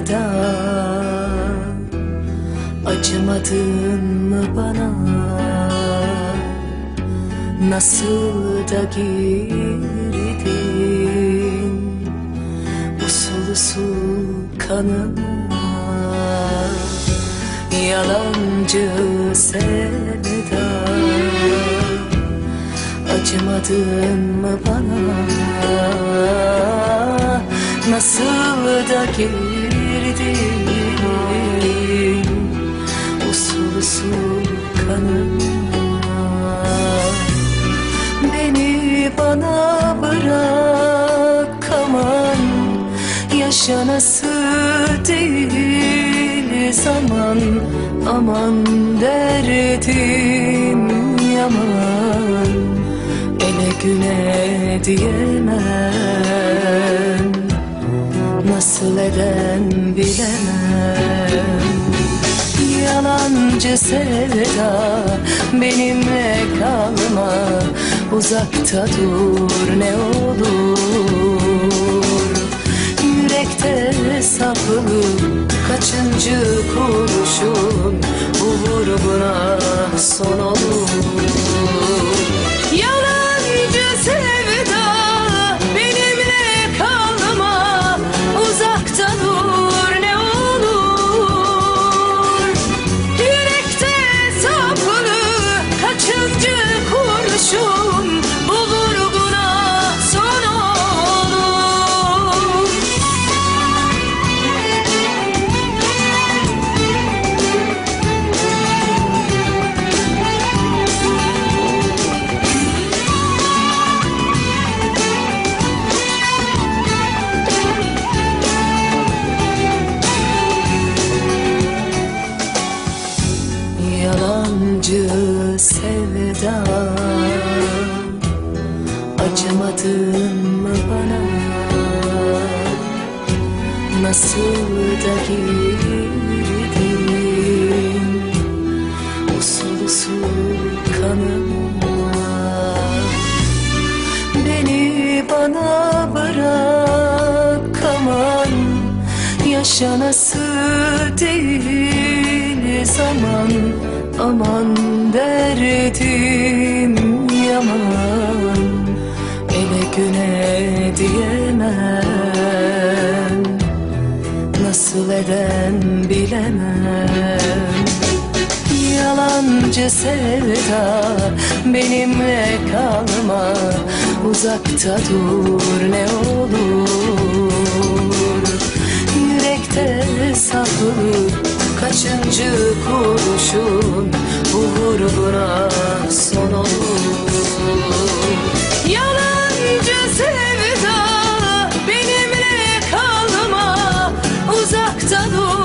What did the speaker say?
sevda, acımadın mı bana? Nasıl da girdin usul usul kanıma? Yalancı sevda, acımadın mı bana? Nasıl da girdin usul usul kanıma? Beni bana bırak, aman yaşanası değil zaman. Aman derdim yaman, ele güne diyemem, nasıl eden bilemem. Yalancı sevda, benimle kalma, uzakta dur ne olur. Yürekte saplı kaçıncı kurşun, bu vurguna son olur. Yalancı sevda, benimle kalma, uzakta dur ne olur. Yürekte saplı kaçıncı kurşun, bu vurguna son olur. Yalancı sevda, acımadın mı bana? Nasıl da girdin usul usul kanıma? Beni bana bırak, aman yaşanası değil zaman. Aman derdim yaman, ele güne diyemem, nasıl eden bilemem. Yalancı sevda, benimle kalma, uzakta dur ne olur. Yürekte saplı kaçıncı kurşun, bu vurguna son olur. Yalancı sevda, benimle kalma, uzakta dur.